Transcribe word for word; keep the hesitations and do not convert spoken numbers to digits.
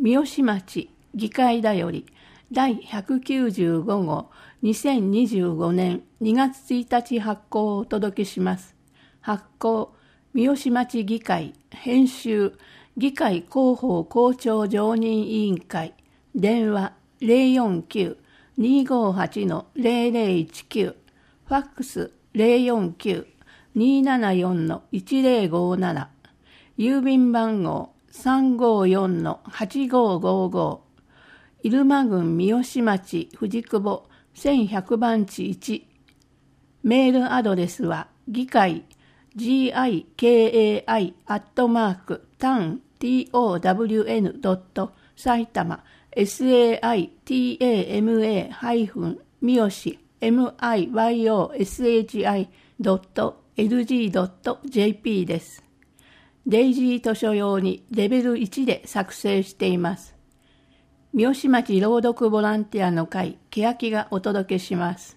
三好町議会だよりだいひゃくきゅうじゅうごごうにせんにじゅうごねんにがつついたち発行をお届けします。発行三好町議会編集議会広報校長常任委員会電話 ゼロよんきゅう にーごーはち ゼロゼロいちきゅう ファックス ゼロよんきゅう にーななよん いちゼロごーなな郵便番号 さんごーよん はちごーごーごー 入間郡三好町藤久保せんひゃくばんちいちメールアドレスは議会 ギカイ アットマーク タウン トウン 埼玉 サイタマ ハイフン 三好 ミヨシ ドット エルジー ドット ジェーピー です。デイジー図書用にレベルいちで作成しています。三好町朗読ボランティアの会、けやきがお届けします。